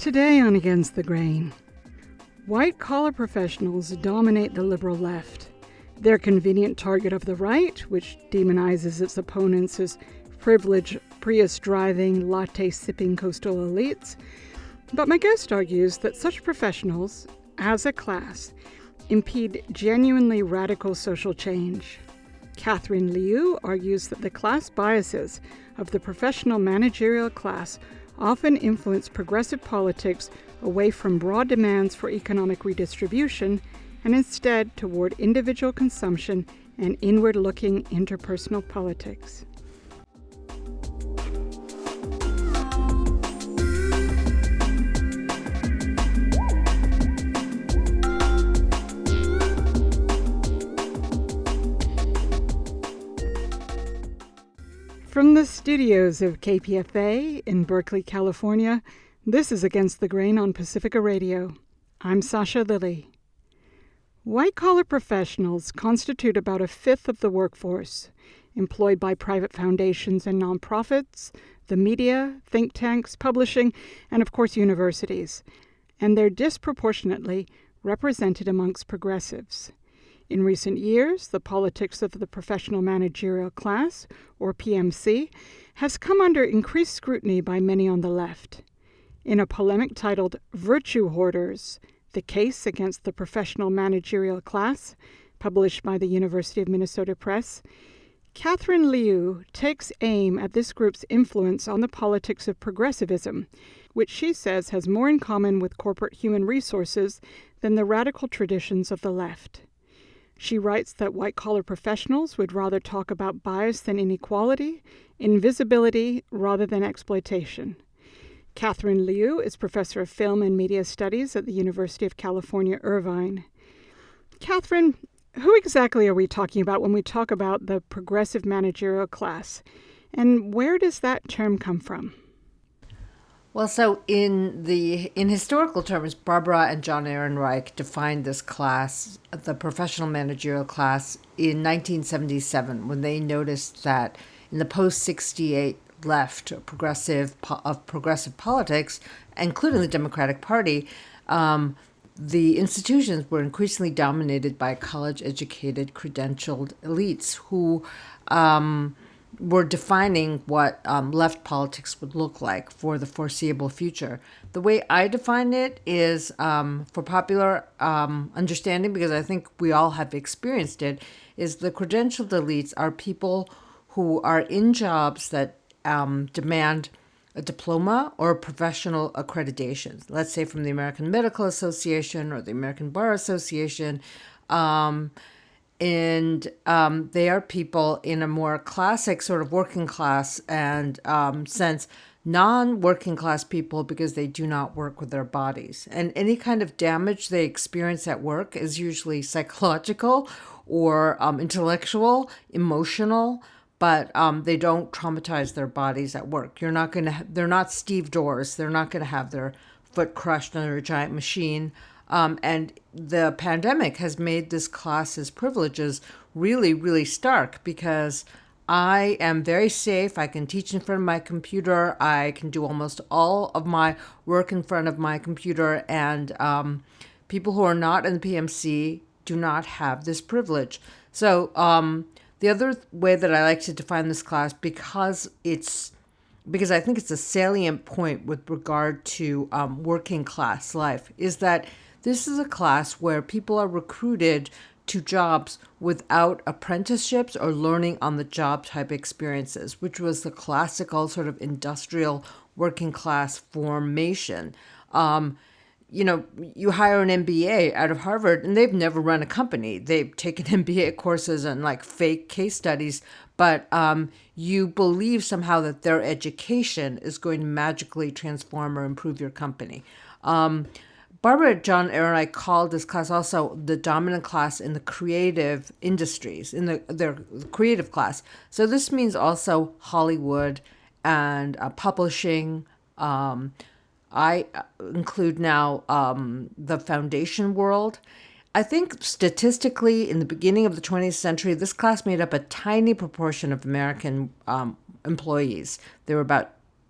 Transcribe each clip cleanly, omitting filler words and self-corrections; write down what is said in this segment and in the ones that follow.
Today on Against the Grain, white-collar professionals dominate the liberal left. They're convenient target of the right, which demonizes its opponents as privileged, Prius-driving, latte-sipping coastal elites. But my guest argues that such professionals, as a class, impede genuinely radical social change. Catherine Liu argues that the class biases of the professional managerial class often influence progressive politics away from broad demands for economic redistribution and instead toward individual consumption and inward-looking interpersonal politics. From the studios of KPFA in Berkeley, California, this is Against the Grain on Pacifica Radio. I'm Sasha Lilly. White-collar professionals constitute about a fifth of the workforce, employed by private foundations and nonprofits, the media, think tanks, publishing, and of course universities, and they're disproportionately represented amongst progressives. In recent years, the politics of the professional managerial class, or PMC, has come under increased scrutiny by many on the left. In a polemic titled Virtue Hoarders, The Case Against the Professional Managerial Class, published by the University of Minnesota Press, Catherine Liu takes aim at this group's influence on the politics of progressivism, which she says has more in common with corporate human resources than the radical traditions of the left. She writes that white-collar professionals would rather talk about bias than inequality, invisibility rather than exploitation. Catherine Liu is professor of film and media studies at the University of California, Irvine. Catherine, who exactly are we talking about when we talk about the progressive managerial class? And where does that term come from? Well, so in historical terms, Barbara and John Ehrenreich defined this class, the professional managerial class, in 1977 when they noticed that in the post-68 left of progressive politics, including the Democratic Party, the institutions were increasingly dominated by college-educated, credentialed elites who were defining what left politics would look like for the foreseeable future. The way I define it is, for popular understanding, because I think we all have experienced it, is the credentialed elites are people who are in jobs that demand a diploma or professional accreditation. Let's say from the American Medical Association or the American Bar Association. And they are people in a more classic sort of working class and sense, non-working class people because they do not work with their bodies. And any kind of damage they experience at work is usually psychological or intellectual, emotional, but they don't traumatize their bodies at work. They're not Steve Doors. They're not going to have their foot crushed under a giant machine. And the pandemic has made this class's privileges really, really stark because I am very safe. I can teach in front of my computer. I can do almost all of my work in front of my computer. And people who are not in the PMC do not have this privilege. So the other way that I like to define this class, because I think it's a salient point with regard to working class life, is that this is a class where people are recruited to jobs without apprenticeships or learning on the job type experiences, which was the classical sort of industrial working class formation. You hire an MBA out of Harvard and they've never run a company. They've taken MBA courses and like fake case studies, but you believe somehow that their education is going to magically transform or improve your company. Barbara and John Ehrenreich called this class also the dominant class in the creative industries, in their creative class. So this means also Hollywood and publishing. I include now the foundation world. I think statistically, in the beginning of the 20th century, this class made up a tiny proportion of American employees. There were about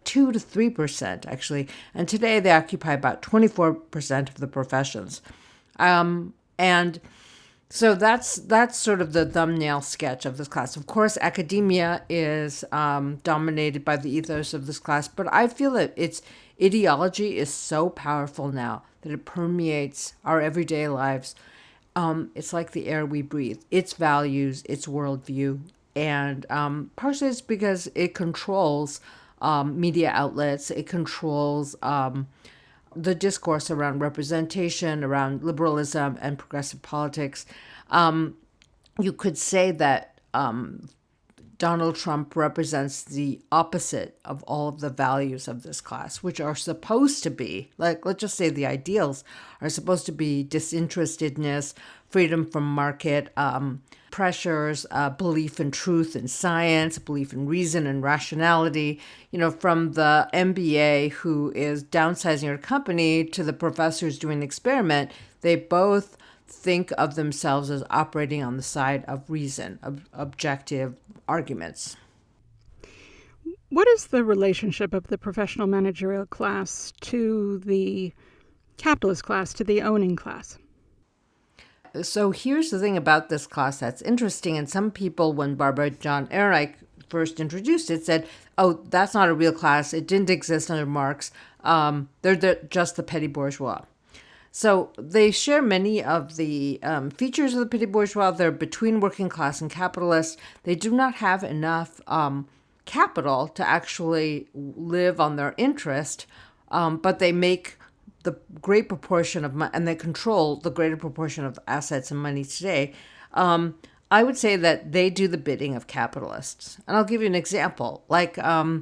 2 to 3%, actually. And today they occupy about 24% of the professions. And so that's sort of the thumbnail sketch of this class. Of course, academia is dominated by the ethos of this class, but I feel that its ideology is so powerful now that it permeates our everyday lives. It's like the air we breathe, its values, its worldview. And partially it's because it controls media outlets, it controls the discourse around representation, around liberalism and progressive politics. You could say that Donald Trump represents the opposite of all of the values of this class, which are supposed to be, like, let's just say the ideals are supposed to be disinterestedness, freedom from market pressures, belief in truth and science, belief in reason and rationality. You know, from the MBA who is downsizing her company to the professors doing the experiment, they both think of themselves as operating on the side of reason, of objective arguments. What is the relationship of the professional managerial class to the capitalist class, to the owning class? So here's the thing about this class that's interesting. And some people, when Barbara John Ehrenreich first introduced it, said, oh, that's not a real class. It didn't exist under Marx. They're just the petty bourgeois. So they share many of the features of the petit bourgeois. They're between working class and capitalist. They do not have enough capital to actually live on their interest, but they make the great proportion of money, and they control the greater proportion of assets and money today. I would say that they do the bidding of capitalists. And I'll give you an example. Like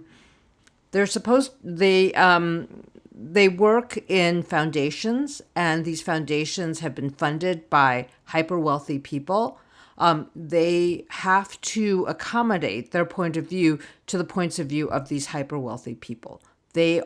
they work in foundations, and these foundations have been funded by hyper-wealthy people. They have to accommodate their point of view to the points of view of these hyper-wealthy people. They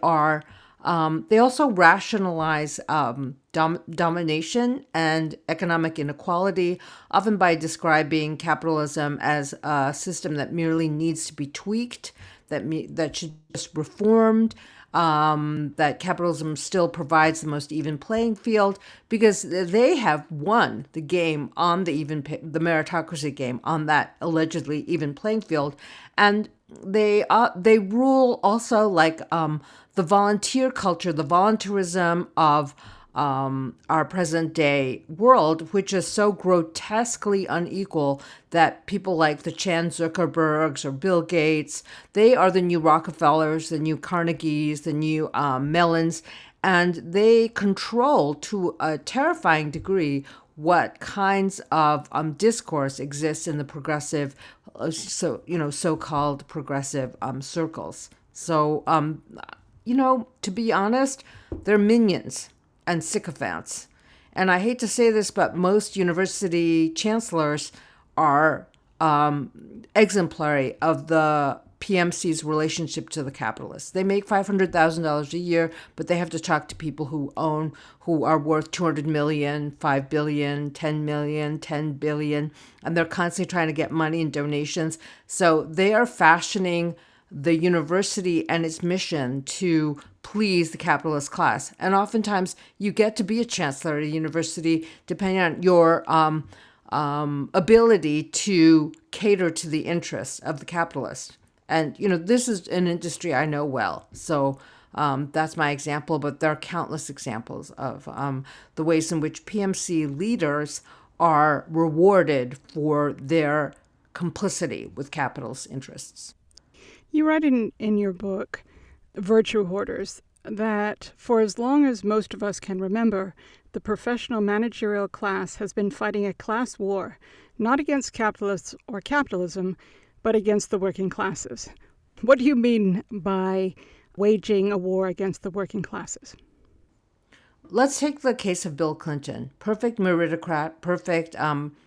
also rationalize domination and economic inequality, often by describing capitalism as a system that merely needs to be tweaked, that should be just reformed, that capitalism still provides the most even playing field because they have won the game on the meritocracy game on that allegedly even playing field, and they rule also like the volunteer culture, the volunteerism of our present day world, which is so grotesquely unequal that people like the Chan Zuckerbergs or Bill Gates, they are the new Rockefellers, the new Carnegies, the new Mellons, and they control to a terrifying degree what kinds of discourse exists in the progressive, so-called progressive circles. So, to be honest, they're minions and sycophants. And I hate to say this, but most university chancellors are exemplary of the PMC's relationship to the capitalists. They make $500,000 a year, but they have to talk to people who are worth 200 million, 5 billion, 10 million, 10 billion, and they're constantly trying to get money and donations. So they are fashioning the university and its mission to please the capitalist class. And oftentimes you get to be a chancellor at a university depending on your ability to cater to the interests of the capitalist. And, this is an industry I know well. So that's my example, but there are countless examples of the ways in which PMC leaders are rewarded for their complicity with capitalist interests. You write in your book, Virtue Hoarders, that for as long as most of us can remember, the professional managerial class has been fighting a class war, not against capitalists or capitalism, but against the working classes. What do you mean by waging a war against the working classes? Let's take the case of Bill Clinton. Perfect meritocrat, perfect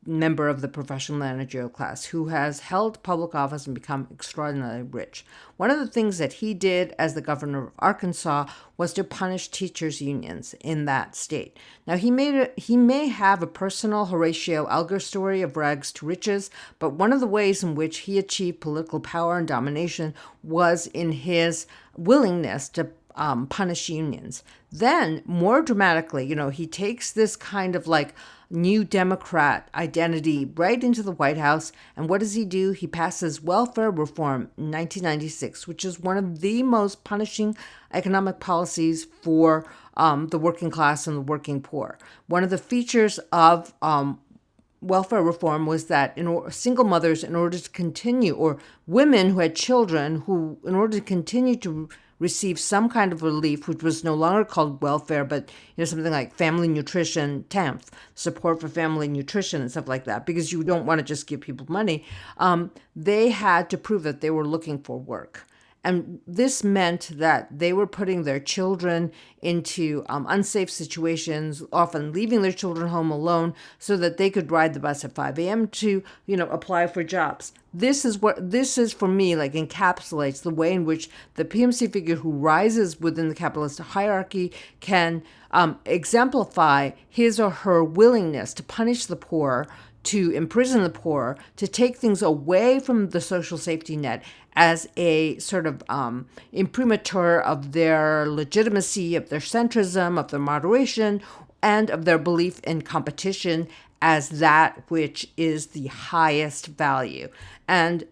member of the professional managerial class who has held public office and become extraordinarily rich. One of the things that he did as the governor of Arkansas was to punish teachers' unions in that state. Now, he may have a personal Horatio Alger story of rags to riches, but one of the ways in which he achieved political power and domination was in his willingness to punish unions. Then, more dramatically, he takes this kind of like New Democrat identity right into the White House. And what does he do? He passes welfare reform in 1996, which is one of the most punishing economic policies for the working class and the working poor. One of the features of welfare reform was that single mothers, in order to continue, or women who had children who, in order to continue to receive some kind of relief, which was no longer called welfare, but something like family nutrition, TAMF, support for family nutrition and stuff like that, because you don't want to just give people money, they had to prove that they were looking for work. And this meant that they were putting their children into unsafe situations, often leaving their children home alone so that they could ride the bus at 5 a.m. to, apply for jobs. This is for me, like, encapsulates the way in which the PMC figure who rises within the capitalist hierarchy can exemplify his or her willingness to punish the poor, to imprison the poor, to take things away from the social safety net as a sort of imprimatur of their legitimacy, of their centrism, of their moderation, and of their belief in competition as that which is the highest value. And,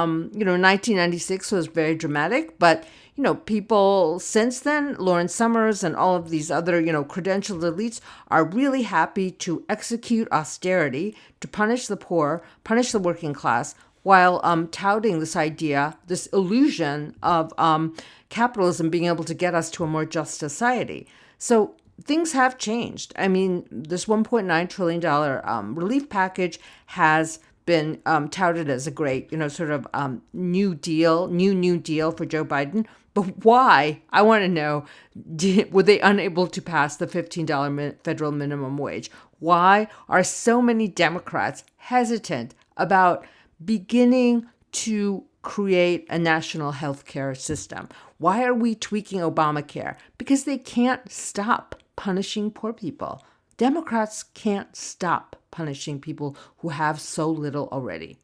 1996 was very dramatic, but people since then, Lawrence Summers and all of these other, credentialed elites are really happy to execute austerity, to punish the poor, punish the working class, while touting this idea, this illusion of capitalism being able to get us to a more just society. So things have changed. I mean, this $1.9 trillion relief package has been touted as a great, new deal for Joe Biden. But why? I want to know, were they unable to pass the $15 federal minimum wage? Why are so many Democrats hesitant about beginning to create a national health care system? Why are we tweaking Obamacare? Because they can't stop punishing poor people. Democrats can't stop punishing people who have so little already.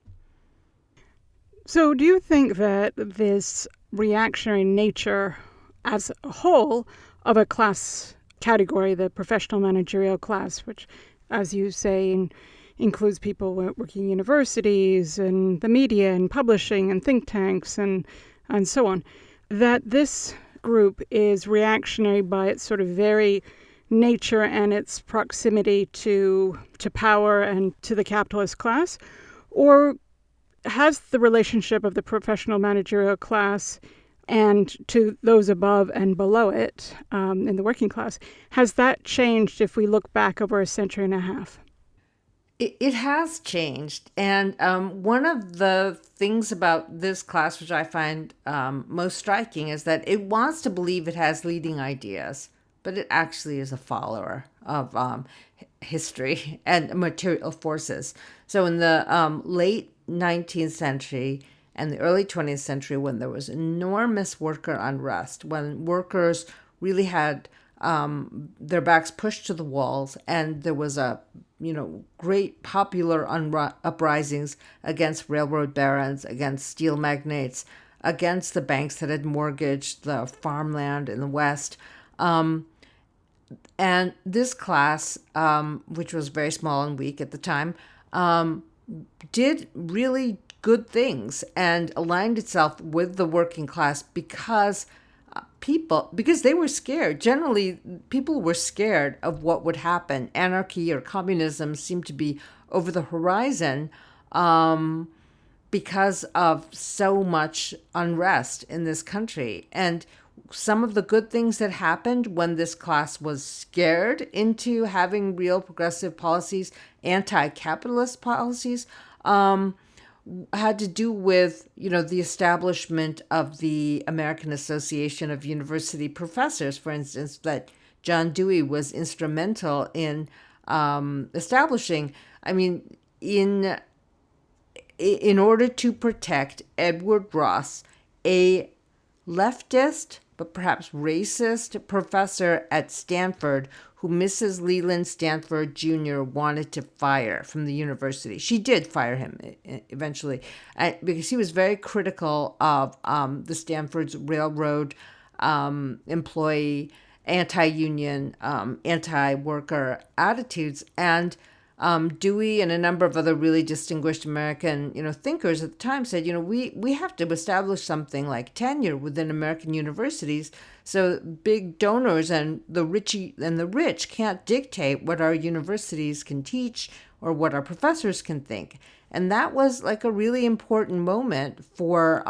So do you think that this reactionary nature as a whole of a class category, the professional managerial class, which, as you say, includes people working in universities and the media and publishing and think tanks and so on, that this group is reactionary by its sort of very nature and its proximity to power and to the capitalist class? Or has the relationship of the professional managerial class and to those above and below it in the working class, has that changed if we look back over a century and a half? It has changed. And one of the things about this class, which I find most striking, is that it wants to believe it has leading ideas, but it actually is a follower of history and material forces. So in the late 19th century and the early 20th century, when there was enormous worker unrest, when workers really had their backs pushed to the walls, and there was a great popular uprisings against railroad barons, against steel magnates, against the banks that had mortgaged the farmland in the West. And this class, which was very small and weak at the time, did really good things and aligned itself with the working class because they were scared. Generally, people were scared of what would happen. Anarchy or communism seemed to be over the horizon because of so much unrest in this country. And some of the good things that happened when this class was scared into having real progressive policies, anti-capitalist policies, had to do with, the establishment of the American Association of University Professors, for instance, that John Dewey was instrumental in establishing. I mean, in order to protect Edward Ross, a leftist but perhaps racist professor at Stanford who Mrs. Leland Stanford Jr. wanted to fire from the university. She did fire him eventually because he was very critical of the Stanford's railroad employee, anti-union, anti-worker attitudes. And Dewey and a number of other really distinguished American, thinkers at the time said, we have to establish something like tenure within American universities, so big donors and the rich can't dictate what our universities can teach or what our professors can think. And that was like a really important moment for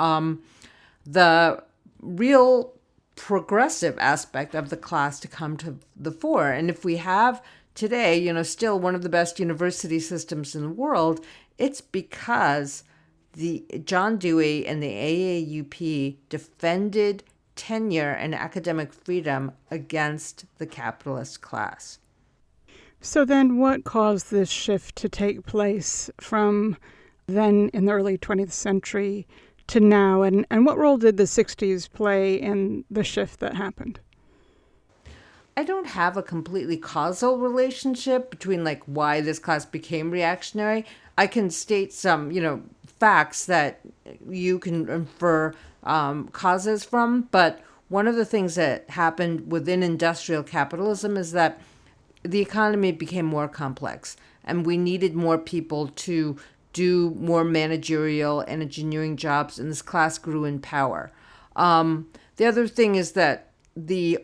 the real progressive aspect of the class to come to the fore. And if we have today, still one of the best university systems in the world, it's because the John Dewey and the AAUP defended tenure and academic freedom against the capitalist class. So then what caused this shift to take place from then in the early 20th century to now? And what role did the 60s play in the shift that happened? I don't have a completely causal relationship between why this class became reactionary. I can state some, facts that you can infer causes from. But one of the things that happened within industrial capitalism is that the economy became more complex and we needed more people to do more managerial and engineering jobs, and this class grew in power. The other thing is that the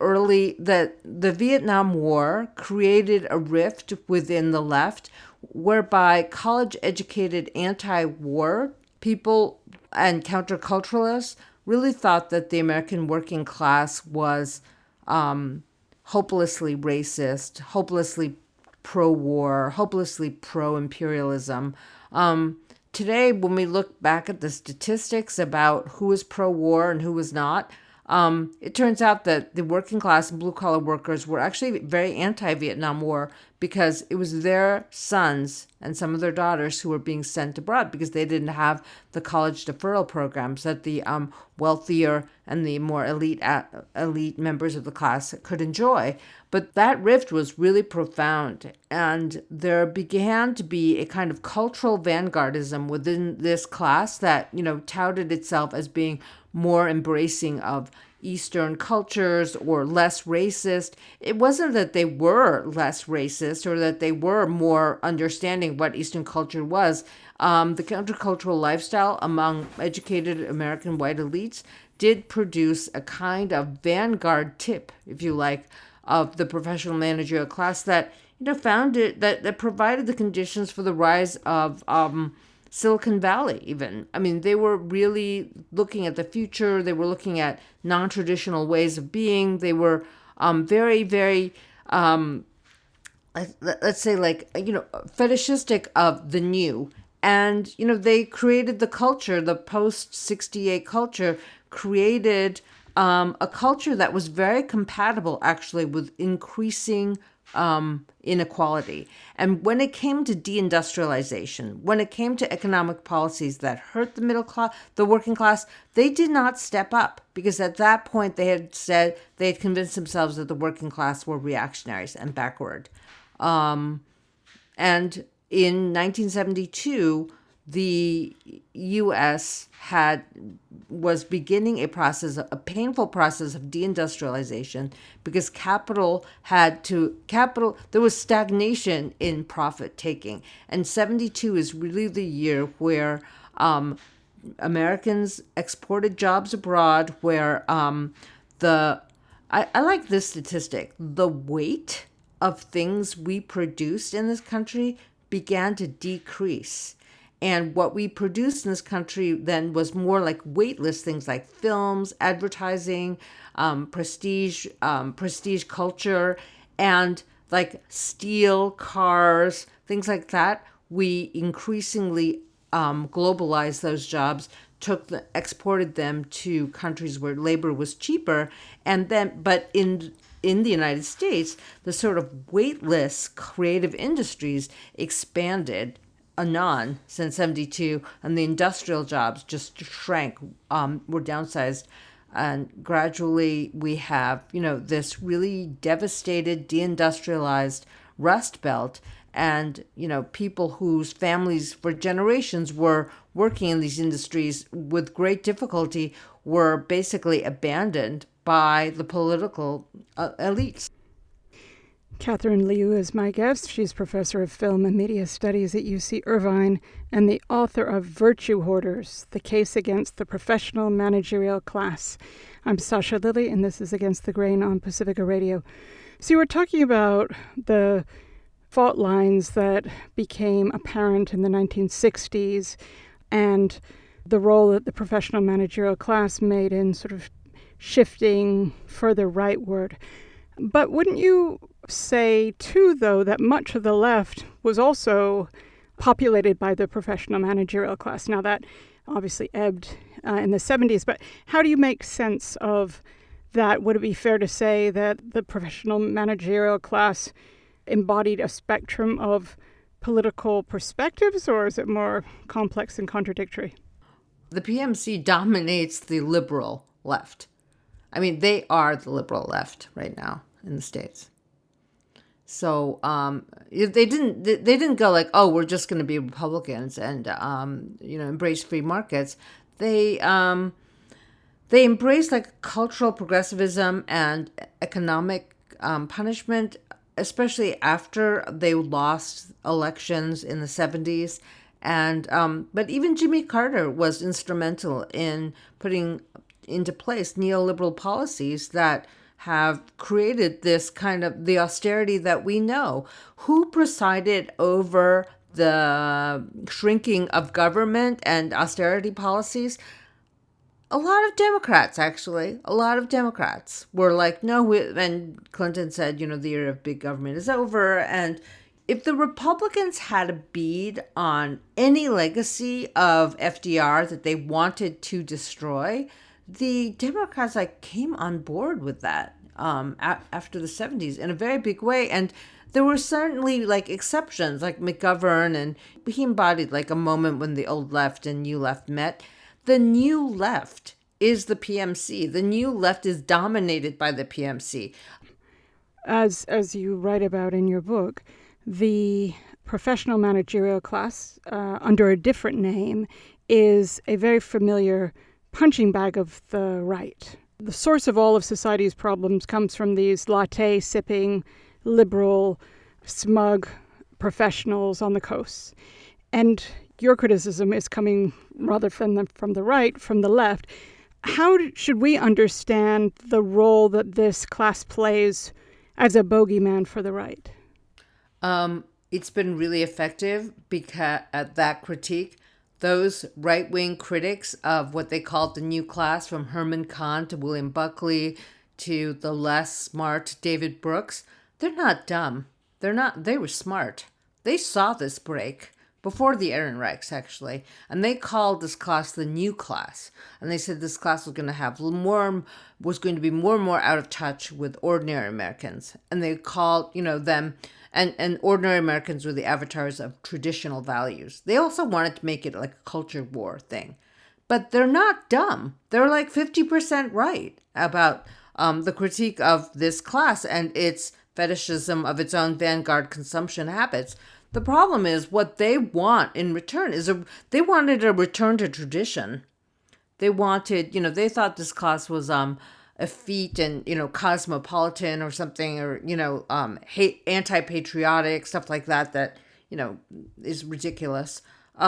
Vietnam War created a rift within the left whereby college-educated anti-war people and counterculturalists really thought that the American working class was hopelessly racist, hopelessly pro-war, hopelessly pro-imperialism. Today, when we look back at the statistics about who was pro-war and who was not, it turns out that the working class and blue-collar workers were actually very anti-Vietnam War because it was their sons and some of their daughters who were being sent abroad because they didn't have the college deferral programs that the wealthier and the more elite members of the class could enjoy. But that rift was really profound, and there began to be a kind of cultural vanguardism within this class that, touted itself as being more embracing of Eastern cultures or less racist. It wasn't that they were less racist or that they were more understanding what Eastern culture was. The countercultural lifestyle among educated American white elites did produce a kind of vanguard tip, if you like, of the professional managerial class that, found it, that provided the conditions for the rise of Silicon Valley, even. I mean, they were really looking at the future. They were looking at non-traditional ways of being. They were very, very, let's say, fetishistic of the new. And, they created the culture, the post-68 culture, created a culture that was very compatible, actually, with increasing inequality. And when it came to deindustrialization, when it came to economic policies that hurt the middle class, the working class, they did not step up because at that point they had convinced themselves that the working class were reactionaries and backward. And in 1972, the U.S. was beginning a painful process of deindustrialization because there was stagnation in profit taking. And 72 is really the year where Americans exported jobs abroad, where I like this statistic, the weight of things we produced in this country began to decrease. And what we produced in this country then was more like weightless things like films, advertising, prestige culture, and like steel, cars, things like that. We increasingly globalized those jobs, exported them to countries where labor was cheaper, but in the United States, the sort of weightless creative industries expanded a non since 72, and the industrial jobs just shrank, were downsized. And gradually we have, this really devastated, deindustrialized Rust Belt. And, people whose families for generations were working in these industries with great difficulty were basically abandoned by the political elites. Catherine Liu is my guest. She's professor of film and media studies at UC Irvine and the author of Virtue Hoarders, The Case Against the Professional Managerial Class. I'm Sasha Lilley, and this is Against the Grain on Pacifica Radio. So you were talking about the fault lines that became apparent in the 1960s and the role that the professional managerial class made in sort of shifting further rightward. But wouldn't you say, too, though, that much of the left was also populated by the professional managerial class? Now, that obviously ebbed in the 70s, but how do you make sense of that? Would it be fair to say that the professional managerial class embodied a spectrum of political perspectives, or is it more complex and contradictory? The PMC dominates the liberal left. I mean, they are the liberal left right now in the States. So they didn't go like, oh, we're just going to be Republicans and embrace free markets. They embraced like cultural progressivism and economic punishment, especially after they lost elections in the 70s. And but even Jimmy Carter was instrumental in putting into place neoliberal policies that have created this kind of the austerity that we know. Who presided over the shrinking of government and austerity policies? A lot of Democrats, actually. A lot of Democrats were like, no, and Clinton said, the era of big government is over. And if the Republicans had a bead on any legacy of FDR that they wanted to destroy, the Democrats came on board with that after the 70s in a very big way. And there were certainly exceptions, like McGovern, and he embodied a moment when the old left and new left met. The new left is the PMC. The new left is dominated by the PMC. As you write about in your book, the professional managerial class, under a different name, is a very familiar punching bag of the right. The source of all of society's problems comes from these latte-sipping, liberal, smug professionals on the coasts. And your criticism is coming rather from the right, from the left. How should we understand the role that this class plays as a bogeyman for the right? It's been really effective because at that critique, those right-wing critics of what they called the new class, from Herman Kahn to William Buckley to the less smart David Brooks, they're not dumb. They were smart. They saw this break before the Ehrenreichs, actually, and they called this class the new class. And they said this class was going to be more and more out of touch with ordinary Americans. And they called, them, and ordinary Americans were the avatars of traditional values. They also wanted to make it like a culture war thing. But they're not dumb. They're 50% right about the critique of this class and its fetishism of its own vanguard consumption habits. The problem is what they want in return is they wanted a return to tradition. They wanted, they thought this class was effete and, cosmopolitan or something, or, anti-patriotic, stuff like that, is ridiculous.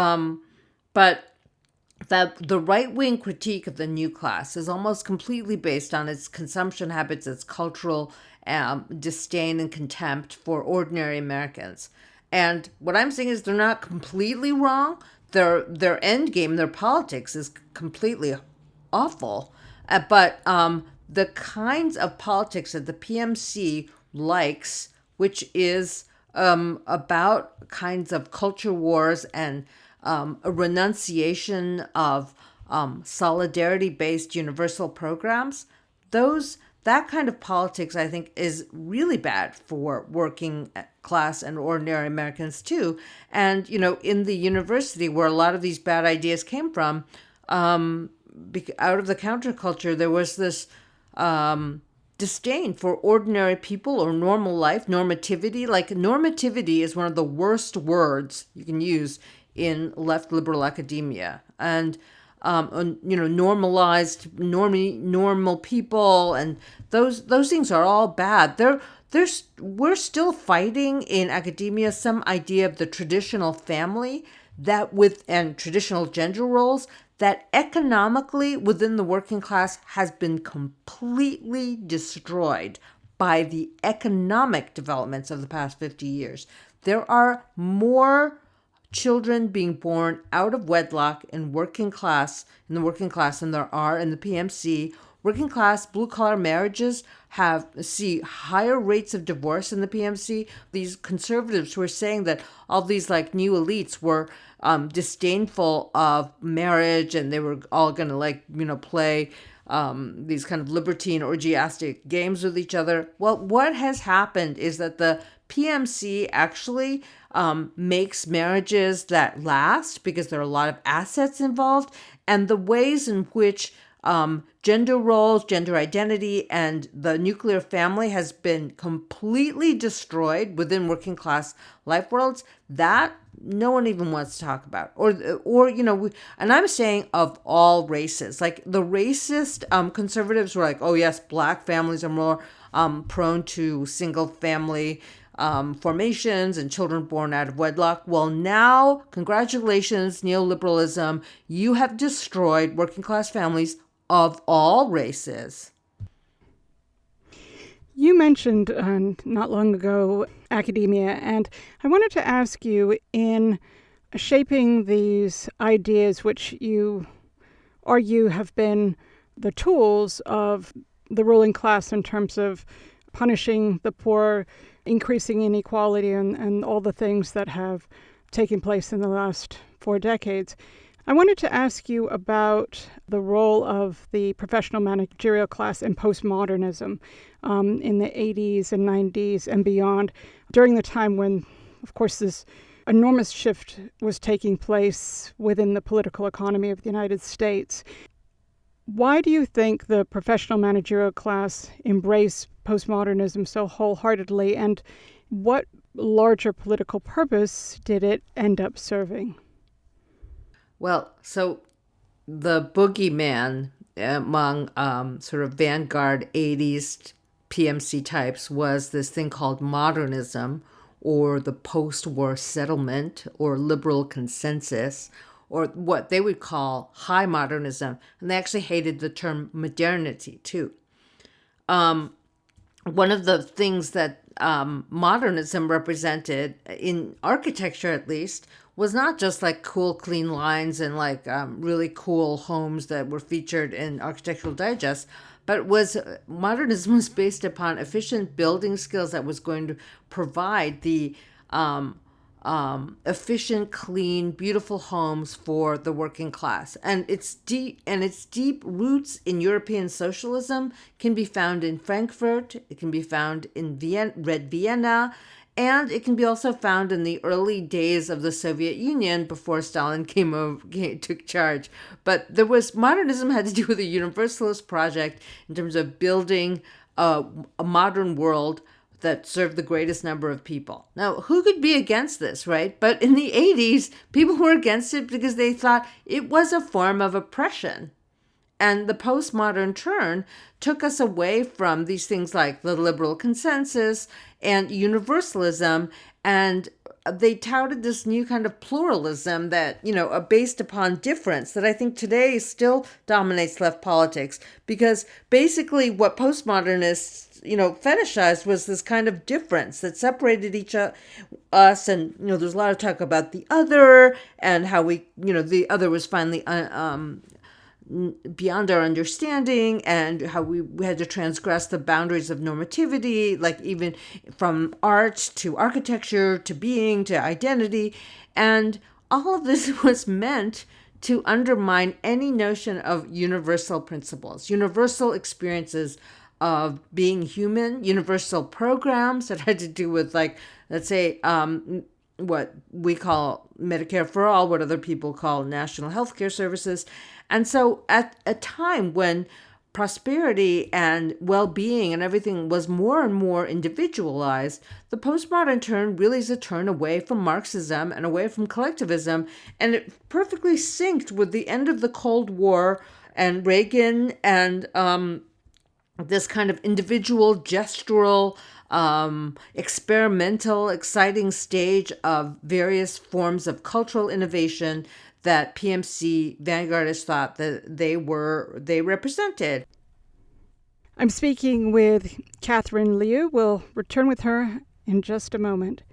But the right-wing critique of the new class is almost completely based on its consumption habits, its cultural disdain and contempt for ordinary Americans. And what I'm saying is they're not completely wrong. Their end game, their politics is completely awful. But the kinds of politics that the PMC likes, which is about kinds of culture wars and a renunciation of solidarity-based universal programs, those that kind of politics, I think, is really bad for working class and ordinary Americans too. And, in the university where a lot of these bad ideas came from, out of the counterculture, there was this disdain for ordinary people or normal life, normativity. Like, normativity is one of the worst words you can use in left liberal academia. And normalized, normal people, and those things are all bad. We're still fighting in academia some idea of the traditional family and traditional gender roles that economically within the working class has been completely destroyed by the economic developments of the past 50 years. There are more children being born out of wedlock in the working class than there are in the PMC. Working class blue collar marriages see higher rates of divorce in the PMC. These conservatives who are saying that all these like new elites were disdainful of marriage and they were all going to play these kind of libertine orgiastic games with each other. Well, what has happened is that the PMC actually makes marriages that last because there are a lot of assets involved, and the ways in which gender roles, gender identity, and the nuclear family has been completely destroyed within working class life worlds, that no one even wants to talk about. And I'm saying of all races, like the racist conservatives were like, oh yes, black families are more prone to single family formations and children born out of wedlock. Well, now, congratulations, neoliberalism, you have destroyed working class families of all races. You mentioned not long ago academia, and I wanted to ask you, in shaping these ideas which you argue have been the tools of the ruling class in terms of punishing the poor, increasing inequality, and all the things that have taken place in the last 4 decades. I wanted to ask you about the role of the professional managerial class in postmodernism in the 80s and 90s and beyond, during the time when, of course, this enormous shift was taking place within the political economy of the United States. Why do you think the professional managerial class embraced postmodernism so wholeheartedly, and what larger political purpose did it end up serving? Well, so the boogeyman among sort of vanguard 80s PMC types was this thing called modernism, or the post-war settlement, or liberal consensus, or what they would call high modernism. And they actually hated the term modernity too. One of the things that modernism represented, in architecture at least, was not just like cool, clean lines and like really cool homes that were featured in Architectural Digest, but modernism was based upon efficient building skills that was going to provide the efficient, clean, beautiful homes for the working class. And its deep roots in European socialism can be found in Frankfurt. It can be found in Red Vienna. And it can be also found in the early days of the Soviet Union before Stalin took charge. But modernism had to do with a universalist project in terms of building a modern world that served the greatest number of people. Now, who could be against this, right? But in the 80s, people were against it because they thought it was a form of oppression. And the postmodern turn took us away from these things like the liberal consensus and universalism, and they touted this new kind of pluralism that, based upon difference, that I think today still dominates left politics, because basically what postmodernists, fetishized was this kind of difference that separated us, and, there's a lot of talk about the other and how the other was finally beyond our understanding, and how we had to transgress the boundaries of normativity, like even from art to architecture to being to identity. And all of this was meant to undermine any notion of universal principles, universal experiences of being human, universal programs that had to do with, like, let's say, what we call Medicare for All, what other people call national health care services. And so at a time when prosperity and well-being and everything was more and more individualized, the postmodern turn really is a turn away from Marxism and away from collectivism, and it perfectly synced with the end of the Cold War and Reagan and this kind of individual, gestural, experimental, exciting stage of various forms of cultural innovation that PMC vanguardists thought that they represented. I'm speaking with Catherine Liu. We'll return with her in just a moment.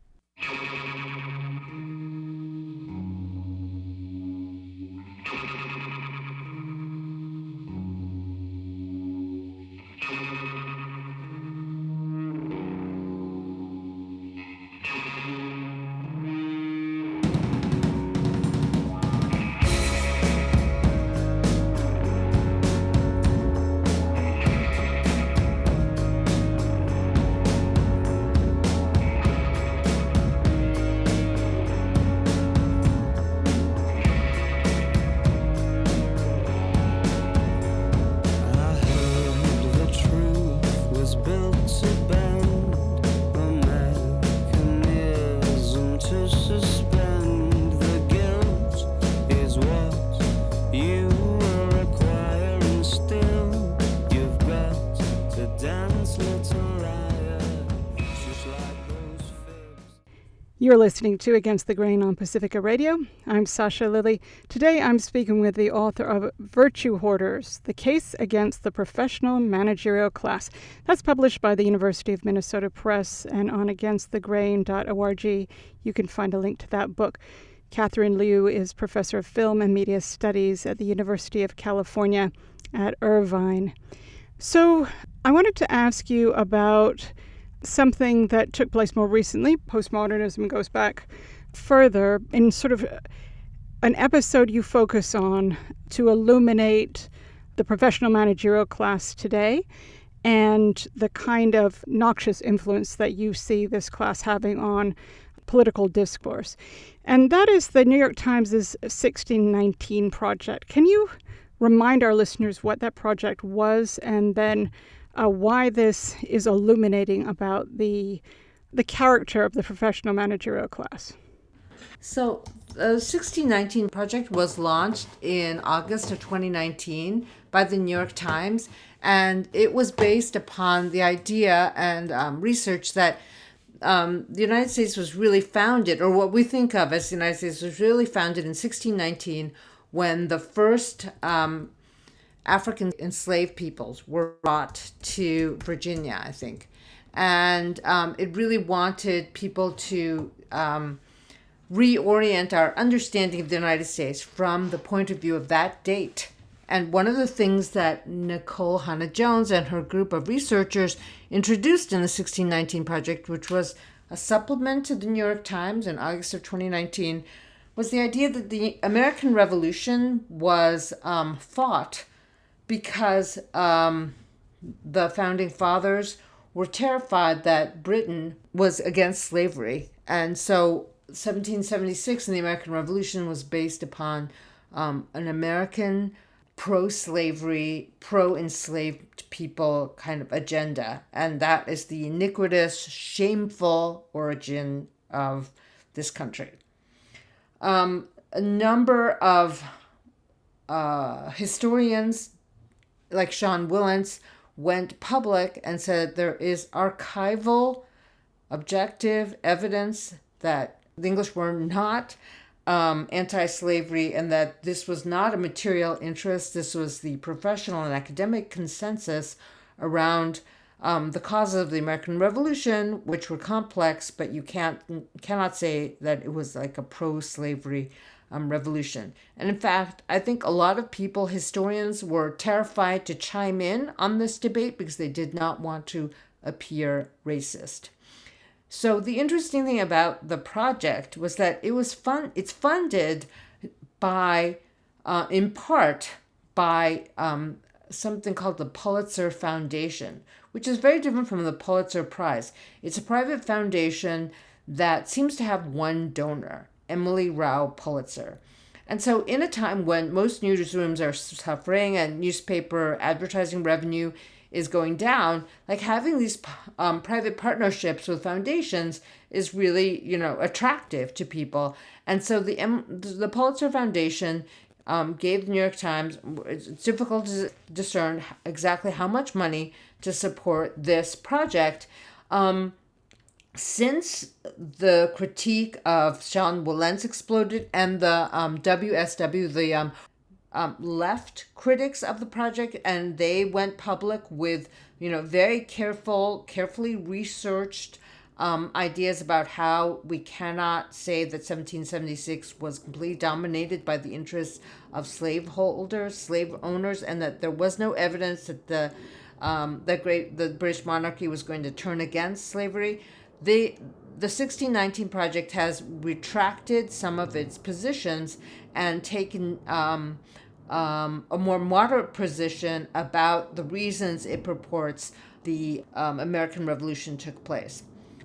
You're listening to Against the Grain on Pacifica Radio. I'm Sasha Lilly. Today I'm speaking with the author of Virtue Hoarders, The Case Against the Professional Managerial Class. That's published by the University of Minnesota Press, and on againstthegrain.org you can find a link to that book. Catherine Liu is professor of film and media studies at the University of California at Irvine. So I wanted to ask you about something that took place more recently. Postmodernism goes back further in sort of an episode you focus on to illuminate the professional managerial class today and the kind of noxious influence that you see this class having on political discourse. And that is the New York Times' 1619 Project. Can you remind our listeners what that project was, and then why this is illuminating about the character of the professional managerial class? So the 1619 Project was launched in August of 2019 by the New York Times, and it was based upon the idea and research that the United States was really founded, or what we think of as the United States was really founded in 1619 when the first African enslaved peoples were brought to Virginia, I think. And it really wanted people to reorient our understanding of the United States from the point of view of that date. And one of the things that Nikole Hannah-Jones and her group of researchers introduced in the 1619 Project, which was a supplement to the New York Times in August of 2019, was the idea that the American Revolution was fought because the founding fathers were terrified that Britain was against slavery. And so 1776 and the American Revolution was based upon an American pro-slavery, pro-enslaved people kind of agenda. And that is the iniquitous, shameful origin of this country. A number of historians like Sean Wilentz went public and said there is archival, objective evidence that the English were not anti-slavery and that this was not a material interest. This was the professional and academic consensus around the causes of the American Revolution, which were complex, but you cannot say that it was like a pro-slavery revolution. And in fact, I think a lot of people, historians, were terrified to chime in on this debate because they did not want to appear racist. So the interesting thing about the project was that it's funded by, in part, by something called the Pulitzer Foundation, which is very different from the Pulitzer Prize. It's a private foundation that seems to have one donor, Emily Rao Pulitzer. And so in a time when most newsrooms are suffering and newspaper advertising revenue is going down, like having these private partnerships with foundations is really, attractive to people. And so the Pulitzer Foundation gave the New York Times, it's difficult to discern exactly how much money to support this project. Since the critique of Sean Wilentz exploded and the WSW, the left critics of the project, and they went public with, very carefully researched ideas about how we cannot say that 1776 was completely dominated by the interests of slave owners, and that there was no evidence that the British monarchy was going to turn against slavery. The 1619 Project has retracted some of its positions and taken a more moderate position about the reasons it purports the American Revolution took place.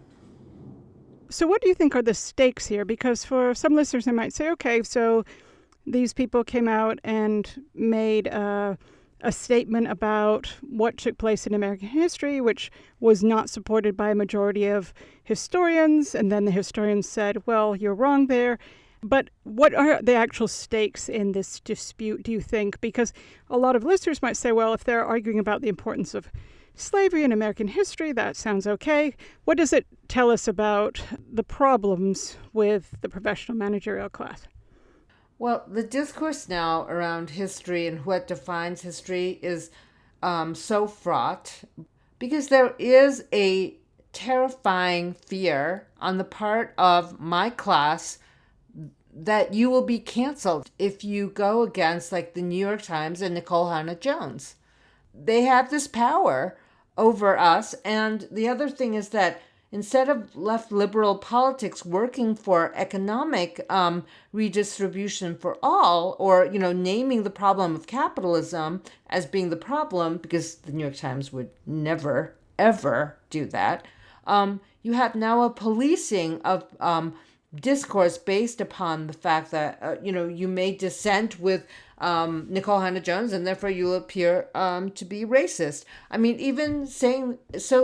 So what do you think are the stakes here? Because for some listeners, they might say, okay, so these people came out and made a statement about what took place in American history, which was not supported by a majority of historians. And then the historians said, well, you're wrong there. But what are the actual stakes in this dispute, do you think? Because a lot of listeners might say, well, if they're arguing about the importance of slavery in American history, that sounds okay. What does it tell us about the problems with the professional managerial class? Well, the discourse now around history and what defines history is so fraught because there is a terrifying fear on the part of my class that you will be canceled if you go against like the New York Times and Nikole Hannah-Jones. They have this power over us. And the other thing is that instead of left liberal politics working for economic redistribution for all, or, naming the problem of capitalism as being the problem, because the New York Times would never, ever do that, you have now a policing of discourse based upon the fact that, you may dissent with Nikole Hannah-Jones and therefore you'll appear to be racist. I mean, even saying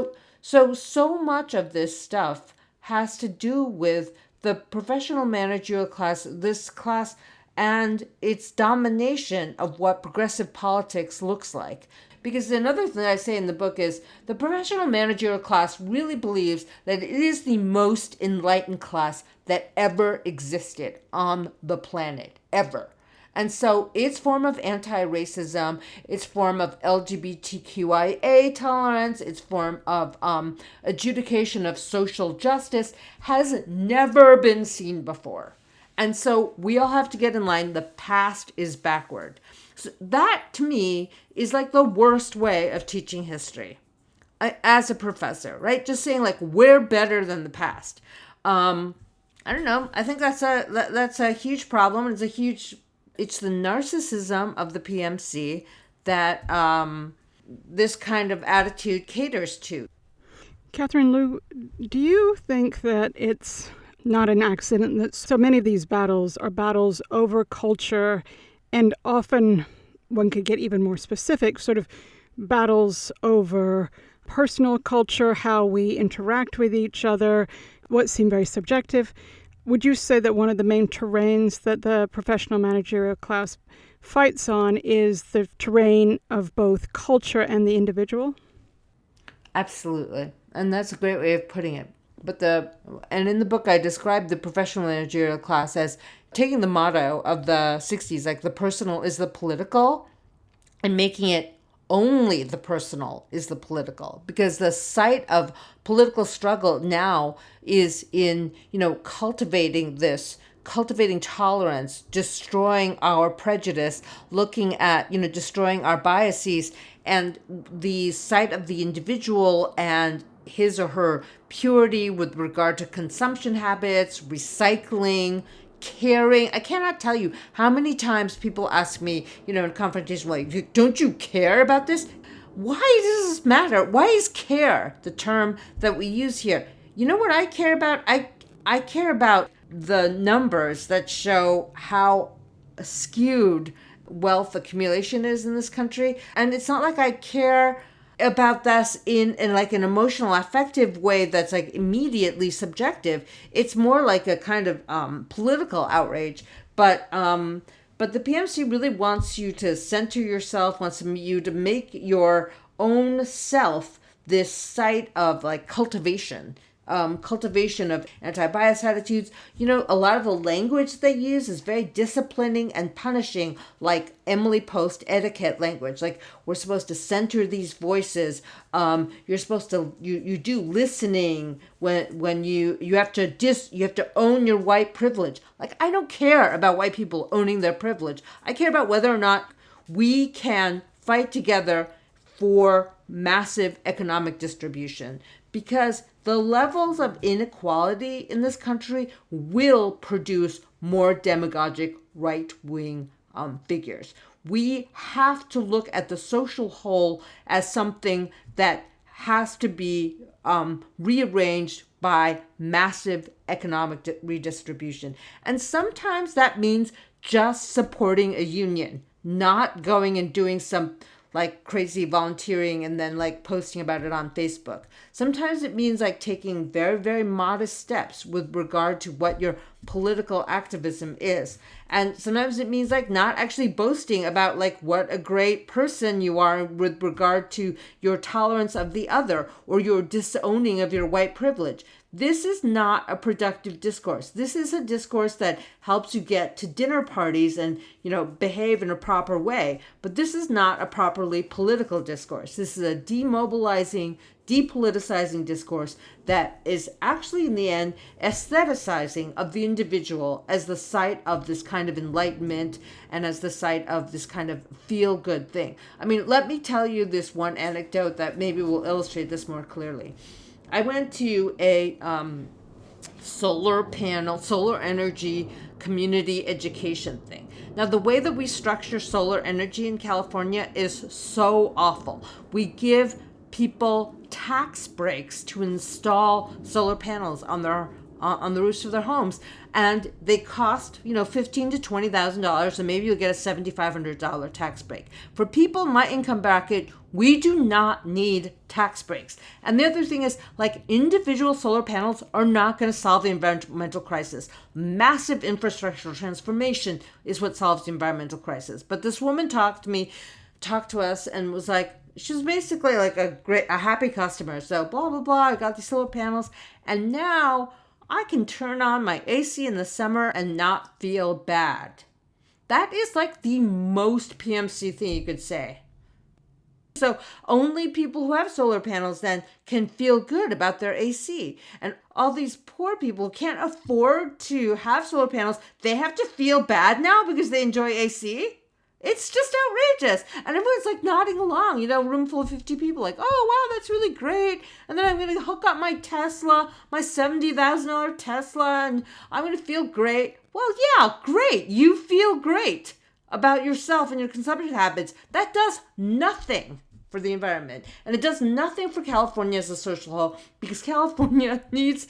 so much of this stuff has to do with the professional managerial class, this class, and its domination of what progressive politics looks like. Because another thing I say in the book is the professional managerial class really believes that it is the most enlightened class that ever existed on the planet, ever. And so its form of anti-racism, its form of LGBTQIA tolerance, its form of adjudication of social justice has never been seen before. And so we all have to get in line. The past is backward. So that, to me, is like the worst way of teaching history as a professor, right? Just saying like, we're better than the past. I don't know. I think that's a huge problem. It's the narcissism of the PMC that this kind of attitude caters to. Catherine Liu, do you think that it's not an accident that so many of these battles are battles over culture, and often one could get even more specific, sort of battles over personal culture, how we interact with each other, what seem very subjective? Would you say that one of the main terrains that the professional managerial class fights on is the terrain of both culture and the individual? Absolutely. And that's a great way of putting it. And in the book, I described the professional managerial class as taking the motto of the 60s, like the personal is the political, and making it only the personal is the political, because the site of political struggle now is in, cultivating tolerance, destroying our prejudice, looking at, destroying our biases, and the site of the individual and his or her purity with regard to consumption habits, recycling, caring. I cannot tell you how many times people ask me, in confrontation, like, don't you care about this? Why does this matter? Why is care the term that we use here? You know what I care about? I care about the numbers that show how skewed wealth accumulation is in this country. And it's not like I care about this in like an emotional, affective way that's like immediately subjective. It's more like a kind of political outrage. But the PMC really wants you to center yourself, wants you to make your own self this site of like cultivation of anti-bias attitudes. A lot of the language they use is very disciplining and punishing, like Emily Post etiquette language. Like, we're supposed to center these voices. You're supposed to, you do listening when you have to own your white privilege. Like, I don't care about white people owning their privilege. I care about whether or not we can fight together for massive economic distribution, because the levels of inequality in this country will produce more demagogic right-wing figures. We have to look at the social whole as something that has to be rearranged by massive economic redistribution. And sometimes that means just supporting a union, not going and doing some like crazy volunteering and then like posting about it on Facebook. Sometimes it means like taking very, very modest steps with regard to what your political activism is. And sometimes it means like not actually boasting about like what a great person you are with regard to your tolerance of the other or your disowning of your white privilege. This is not a productive discourse. This is a discourse that helps you get to dinner parties and, behave in a proper way. But this is not a properly political discourse. This is a demobilizing, depoliticizing discourse that is actually, in the end, aestheticizing of the individual as the site of this kind of enlightenment and as the site of this kind of feel-good thing. I mean, let me tell you this one anecdote that maybe will illustrate this more clearly. I went to a solar energy community education thing. Now, the way that we structure solar energy in California is so awful. We give people tax breaks to install solar panels on the roofs of their homes, and they cost $15,000 to $20,000, and maybe you'll get a $7,500 tax break. For people in my income bracket, we do not need tax breaks. And the other thing is, like, individual solar panels are not going to solve the environmental crisis. Massive infrastructural transformation is what solves the environmental crisis. But this woman talked to us and was like, she was basically like a happy customer. So blah, blah, blah, I got these solar panels, and now I can turn on my AC in the summer and not feel bad. That is like the most PMC thing you could say. So only people who have solar panels then can feel good about their AC. And all these poor people who can't afford to have solar panels, they have to feel bad now because they enjoy AC? It's just outrageous. And everyone's like nodding along, room full of 50 people like, oh, wow, that's really great. And then I'm going to hook up my Tesla, my $70,000 Tesla, and I'm going to feel great. Well, yeah, great. You feel great about yourself and your consumption habits. That does nothing for the environment. And it does nothing for California as a social whole, because California is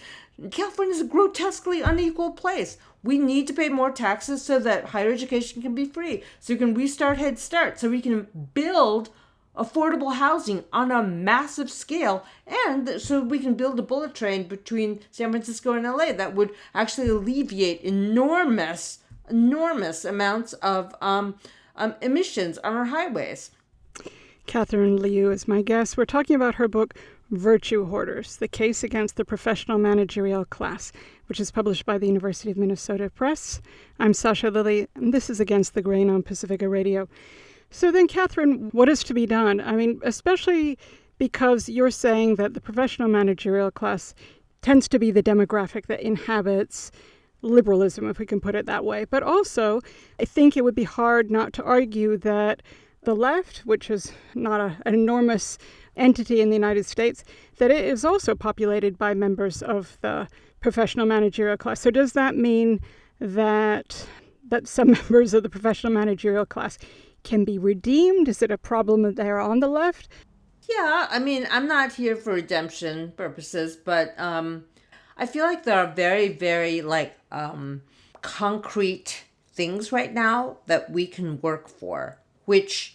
a grotesquely unequal place. We need to pay more taxes so that higher education can be free, so we can restart Head Start, so we can build affordable housing on a massive scale, and so we can build a bullet train between San Francisco and LA that would actually alleviate enormous amounts of emissions on our highways. Catherine Liu is my guest. We're talking about her book, Virtue Hoarders, The Case Against the Professional Managerial Class, which is published by the University of Minnesota Press. I'm Sasha Lilley, and this is Against the Grain on Pacifica Radio. So then, Catherine, what is to be done? I mean, especially because you're saying that the professional managerial class tends to be the demographic that inhabits liberalism, if we can put it that way. But also, I think it would be hard not to argue that the left, which is not an enormous entity in the United States, that it is also populated by members of the professional managerial class. So does that mean that some members of the professional managerial class can be redeemed? Is it a problem that they're on the left? Yeah, I mean, I'm not here for redemption purposes, but I feel like there are very, very concrete things right now that we can work for, which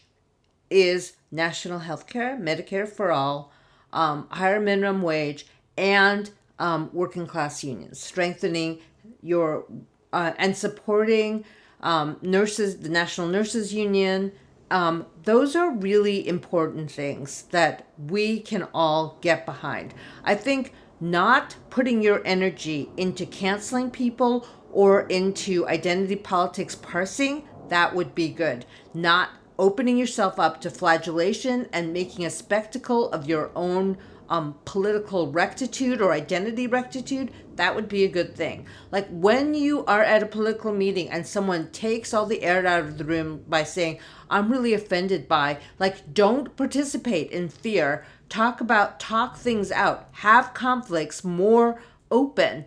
is national health care, Medicare for all, higher minimum wage, and working class unions, strengthening your and supporting nurses, the National Nurses Union. Those are really important things that we can all get behind. I think not putting your energy into canceling people or into identity politics parsing, that would be good. Not opening yourself up to flagellation and making a spectacle of your own political rectitude or identity rectitude, that would be a good thing. Like when you are at a political meeting and someone takes all the air out of the room by saying, I'm really offended by, don't participate in fear. Talk things out. Have conflicts more open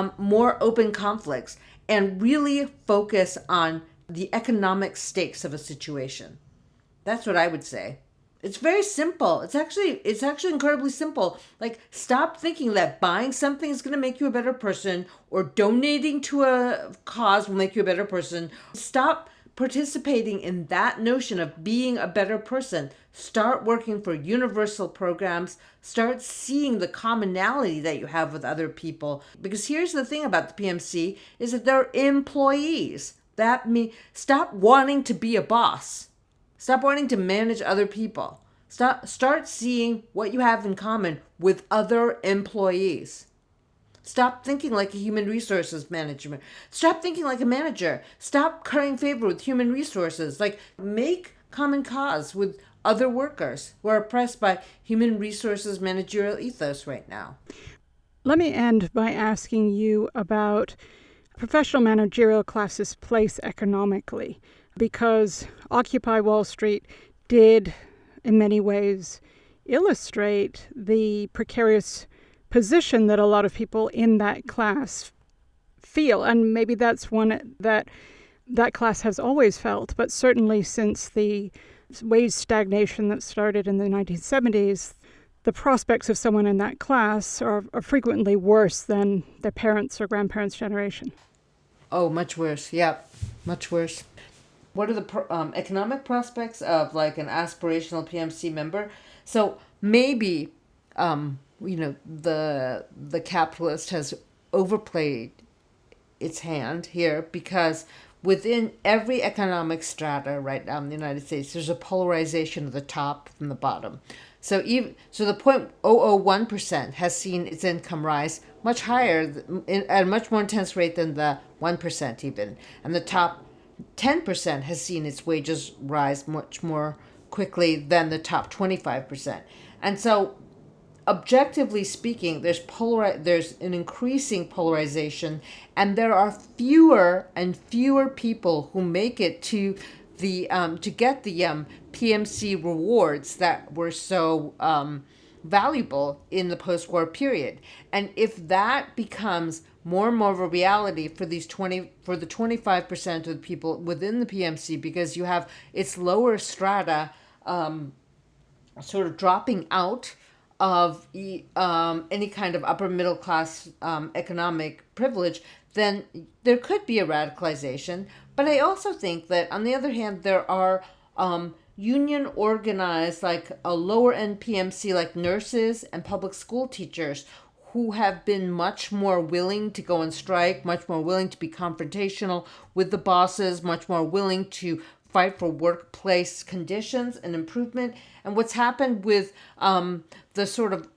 conflicts, and really focus on the economic stakes of a situation. That's what I would say. It's very simple. It's actually incredibly simple. Stop thinking that buying something is going to make you a better person or donating to a cause will make you a better person. Stop participating in that notion of being a better person. Start working for universal programs. Start seeing the commonality that you have with other people. Because here's the thing about the PMC is that they're employees. That means stop wanting to be a boss. Stop wanting to manage other people. Start seeing what you have in common with other employees. Stop thinking like a human resources manager. Stop thinking like a manager. Stop currying favor with human resources. Make common cause with other workers who are oppressed by human resources managerial ethos right now. Let me end by asking you about professional managerial classes' place economically, because Occupy Wall Street did, in many ways, illustrate the precarious position that a lot of people in that class feel. And maybe that's one that class has always felt, but certainly since the wage stagnation that started in the 1970s, the prospects of someone in that class are frequently worse than their parents' or grandparents' generation. Oh, much worse. Yeah, much worse. What are the economic prospects of an aspirational PMC member? So maybe, the capitalist has overplayed its hand here, because within every economic strata right now in the United States, there's a polarization of the top from the bottom. So the 0.001% has seen its income rise much higher at a much more intense rate than the 1% even, and the top 10% has seen its wages rise much more quickly than the top 25%. And so, objectively speaking, there's an increasing polarization, and there are fewer and fewer people who make it to the to get the PMC rewards that were so valuable in the post-war period. And if that becomes more and more of a reality for the 25% of the people within the PMC, because you have its lower strata sort of dropping out of any kind of upper middle class economic privilege, then there could be a radicalization. But I also think that, on the other hand, there are union organized, a lower end PMC, like nurses and public school teachers, who have been much more willing to go on strike, much more willing to be confrontational with the bosses, much more willing to fight for workplace conditions and improvement. And what's happened with the sort of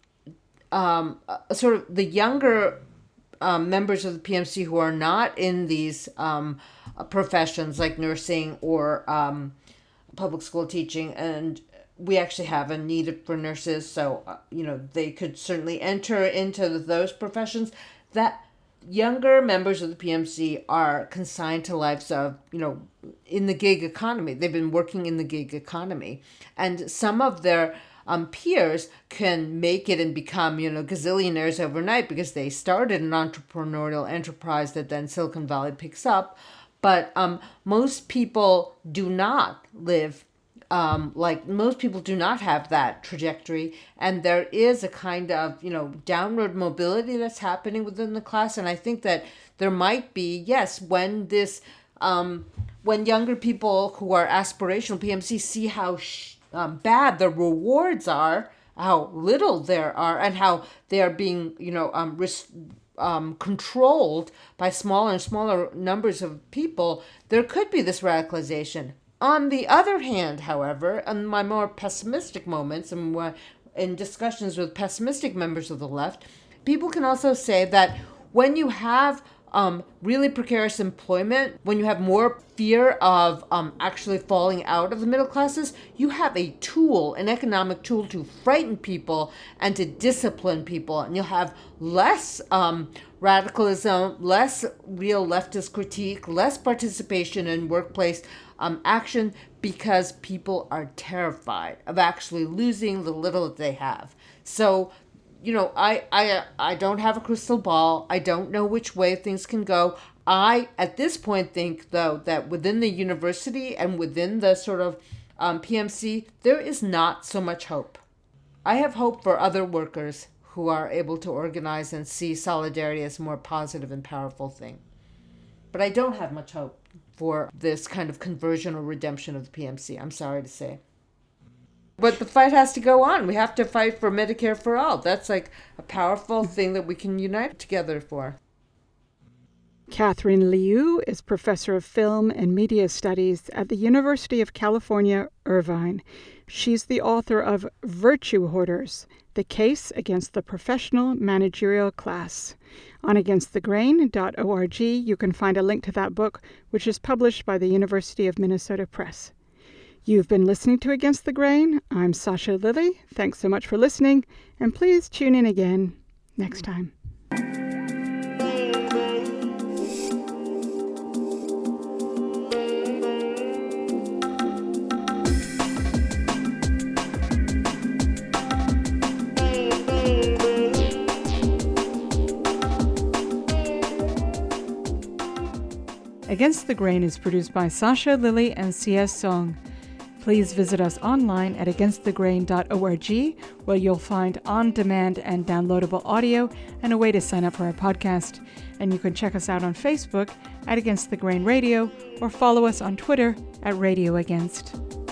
the younger members of the PMC who are not in these professions like nursing or public school teaching, and we actually have a need for nurses, so they could certainly enter into those professions. That younger members of the PMC are consigned to lives of, in the gig economy. They've been working in the gig economy, and some of their peers can make it and become, gazillionaires overnight because they started an entrepreneurial enterprise that then Silicon Valley picks up. But most people do not live most people do not have that trajectory, and there is a kind of downward mobility that's happening within the class. And I think that there might be, yes, when this when younger people who are aspirational PMC see how bad the rewards are, how little there are, and how they are being controlled by smaller and smaller numbers of people, there could be this radicalization. On the other hand, however, in my more pessimistic moments and in discussions with pessimistic members of the left, people can also say that when you have really precarious employment, when you have more fear of actually falling out of the middle classes, you have a tool, an economic tool to frighten people and to discipline people. And you'll have less radicalism, less real leftist critique, less participation in workplace action, because people are terrified of actually losing the little that they have. So, I don't have a crystal ball. I don't know which way things can go. I, at this point, think, though, that within the university and within the sort of PMC, there is not so much hope. I have hope for other workers who are able to organize and see solidarity as a more positive and powerful thing. But I don't have much hope for this kind of conversion or redemption of the PMC, I'm sorry to say. But the fight has to go on. We have to fight for Medicare for all. That's like a powerful thing that we can unite together for. Catherine Liu is professor of film and media studies at the University of California, Irvine. She's the author of Virtue Hoarders, The Case Against the Professional Managerial Class. On againstthegrain.org, you can find a link to that book, which is published by the University of Minnesota Press. You've been listening to Against the Grain. I'm Sasha Lilley. Thanks so much for listening, and please tune in again next time. Against the Grain is produced by Sasha Lilley and C.S. Song. Please visit us online at againstthegrain.org, where you'll find on-demand and downloadable audio and a way to sign up for our podcast. And you can check us out on Facebook at Against the Grain Radio, or follow us on Twitter at Radio Against.